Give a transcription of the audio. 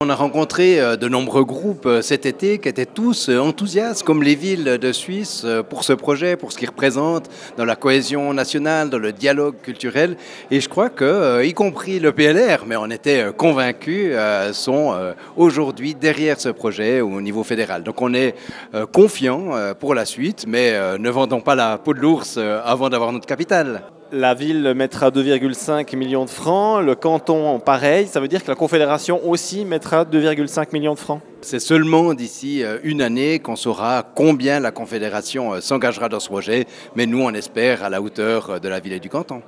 On a rencontré de nombreux groupes cet été qui étaient tous enthousiastes, comme les villes de Suisse, pour ce projet, pour ce qu'il représente dans la cohésion nationale, dans le dialogue culturel. Et je crois que, y compris le PLR, mais on était convaincus, sont aujourd'hui derrière ce projet au niveau fédéral. Donc on est confiant pour la suite, mais ne vendons pas la peau de l'ours avant d'avoir notre capitale. La ville mettra 2,5 millions de francs, le canton pareil, ça veut dire que la Confédération aussi mettra 2,5 millions de francs. C'est seulement d'ici une année qu'on saura combien la Confédération s'engagera dans ce projet, mais nous on espère à la hauteur de la ville et du canton.